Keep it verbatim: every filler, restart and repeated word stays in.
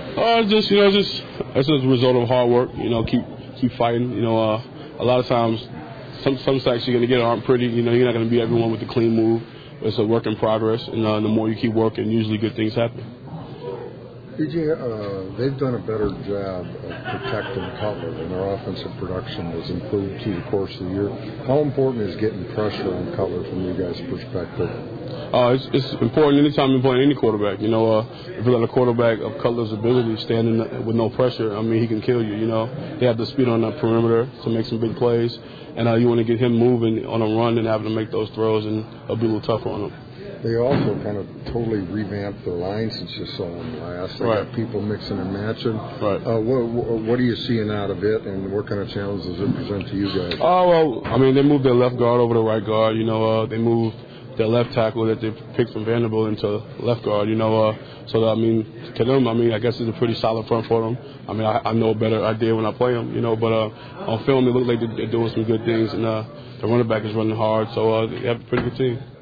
Uh, just you know, just it's a result of hard work. You know, keep keep fighting. You know, uh, a lot of times, some some sacks you're gonna get aren't pretty. You know, you're not gonna beat everyone with a clean move. It's a work in progress, and uh, the more you keep working, usually good things happen. D J, uh, they've done a better job of protecting Cutler, and their offensive production has improved through the course of the year. How important is getting pressure on Cutler from you guys' perspective? Uh, it's, it's important anytime you're playing any quarterback. You know, uh, if you let a quarterback of Cutler's ability standing with no pressure, I mean, he can kill you. You know, they have the speed on the perimeter to make some big plays, and uh, you want to get him moving on a run and having to make those throws, and it'll be a little tougher on him. They also kind of totally revamped their line since you saw them last. They right. got people mixing and matching. Right. Uh, what, what are you seeing out of it, and what kind of challenges does it present to you guys? Oh, well, I mean, they moved their left guard over to right guard. You know, uh, they moved their left tackle that they picked from Vanderbilt into left guard. You know, uh, so, that, I mean, to them, I mean, I guess it's a pretty solid front for them. I mean, I, I know a better idea when I play them, you know, but uh, on film, it looks like they're doing some good things, and uh, the running back is running hard, so uh, they have a pretty good team.